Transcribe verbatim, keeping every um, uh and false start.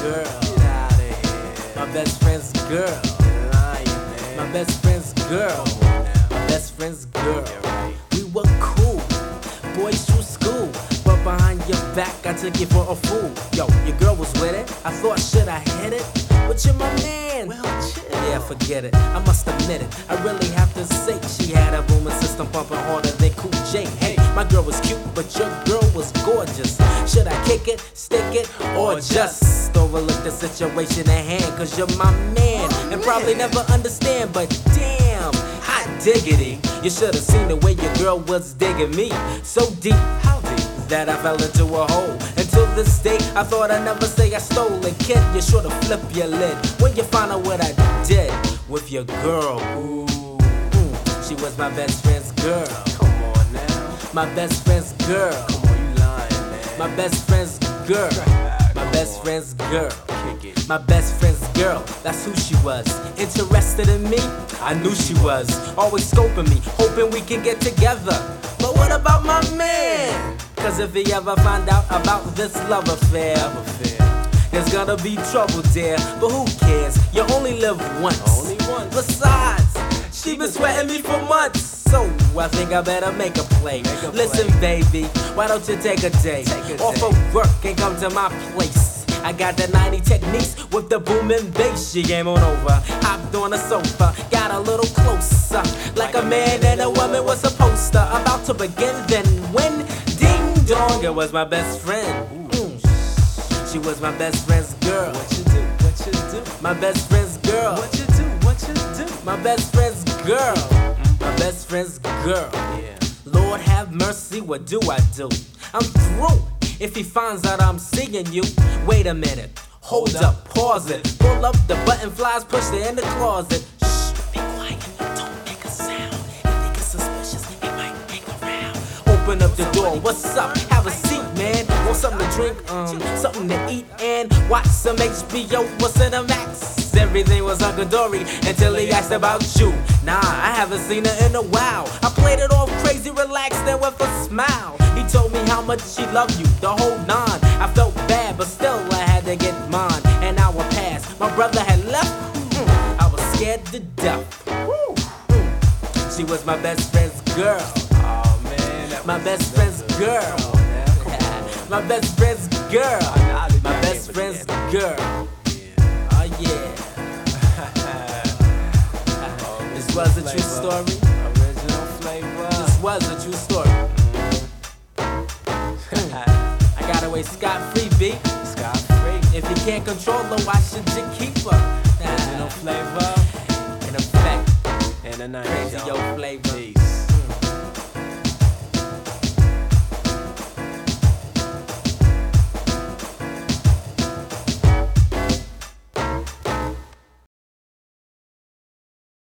girl. Get out of here. My best friend's girl. You're lying, man. My best friend's girl. Come on now. My best friend's girl. You're right. We were cool, boys through school. But behind your back, I took you for a fool. Yo, your girl was with it. I thought, should I hit it? But you're my man. Well, chill. Yeah, forget it. I must admit it. I really have to say she had a booming system pumping harder than Cool J. Hey, my girl was cute, but your girl was gorgeous. Should I kick it, stick it, or just overlook the situation at hand? Cause you're my man, and probably never understand. But damn, hot diggity. You should have seen the way your girl was digging me. So deep, how deep? That I fell into a hole. Until this day, I thought I'd never say I stole it. Kid, you sure to flip your lid when you find out what I did with your girl. Ooh, mm, she was my best friend's girl. Come on now. My best friend's girl. Come on, you lying, man. My best friend's girl. My Come best on. friend's girl. Kick it. My best friend's girl, that's who she was. Interested in me? I knew she was. Always scoping me, hoping we can get together. But what about my man? Cause if he ever find out about this love affair, Love affair. there's gonna be trouble there. But who cares? You only live once. Only once. Besides, she been sweating me for months. So I think I better make a play. Make a Listen, play. baby, why don't you take a day Take a off day. of work and come to my place? I got the ninety techniques with the booming bass. She came on over, hopped on the sofa, got a little closer, like a man and a woman was supposed to. About to begin, then when ding dong, it was my best friend. Mm. She was my best friend's girl. What you do? What you do? My best friend's girl. What you do? What you do? My best friend's girl. My best friend's girl. Yeah. Lord have mercy, what do I do? I'm through. If he finds out I'm seeing you, wait a minute. Hold, Hold up, up. pause it. Pull up the button, flies, push it in the closet. Shh, be quiet, don't make a sound. If they get suspicious, he might hang around. Open up the door, what's up? Have a seat, man. Want something to drink, um, something to eat, and watch some H B O or Cinemax. Everything was hunky-dory until he asked about you. Nah, I haven't seen her in a while. I played it off crazy, relaxed, and with a smile. He told me how much she loved you, the whole nine. I felt bad, but still I had to get mine. An hour passed, my brother had left. Mm, I was scared to death. Woo. Mm. She was my best friend's girl. Oh man, that My was- best that friend's was a- girl. Come on now, come on. My best friend's girl. Nah, I My can't best forget friend's that. girl. Yeah. Oh yeah. This was a true Flavor. story. Original flavor. This was a true story. I got away scot free, B. Scott Free. If you can't control her, why should you keep her? Original flavor. In effect, And a nice crazy yo flavor. Peace.